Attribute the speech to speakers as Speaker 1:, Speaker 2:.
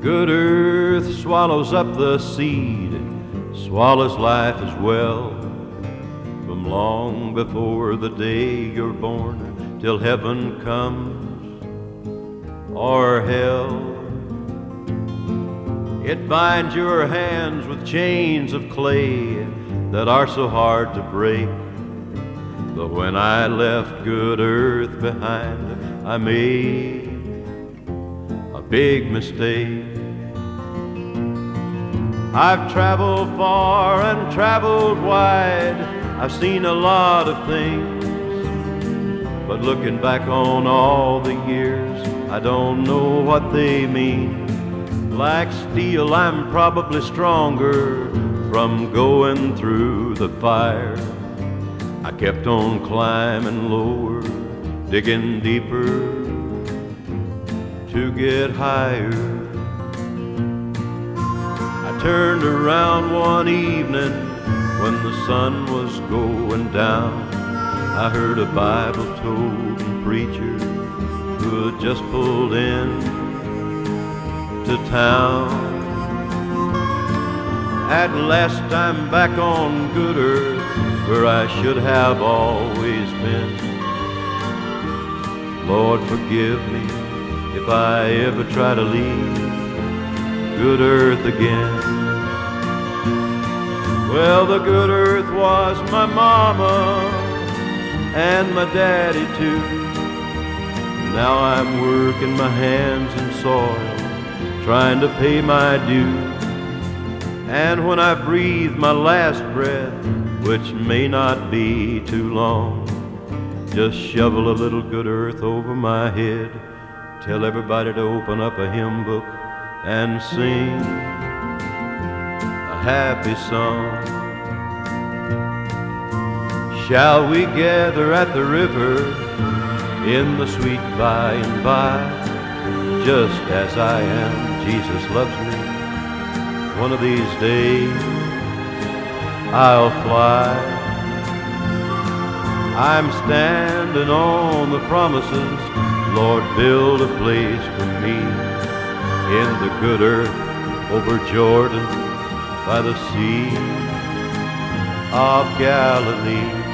Speaker 1: Good earth swallows up the seed, swallows life as well. From long before the day you're born till heaven comes or hell. It binds your hands with chains of clay that are so hard to break. But when I left good earth behind, I made a big mistake. I've traveled far and traveled wide, I've seen a lot of things, but looking back on all the years, I don't know what they mean. Like steel, I'm probably stronger from going through the fire. I kept on climbing lower, digging deeper to get higher. I turned around one evening when the sun was going down. I heard a Bible-toting preacher who had just pulled in to town. At last I'm back on good earth, where I should have always been. Lord, forgive me if I ever try to leave good earth again. Well, the good earth was my mama and my daddy too. Now I'm working my hands in soil, trying to pay my due. And when I breathe my last breath, which may not be too long, just shovel a little good earth over my head, tell everybody to open up a hymn book and sing a happy song. Shall we gather at the river in the sweet by and by? Just as I am, Jesus loves me. One of these days I'll fly. I'm standing on the promises, Lord, build a place for me in the good earth over Jordan by the Sea of Galilee.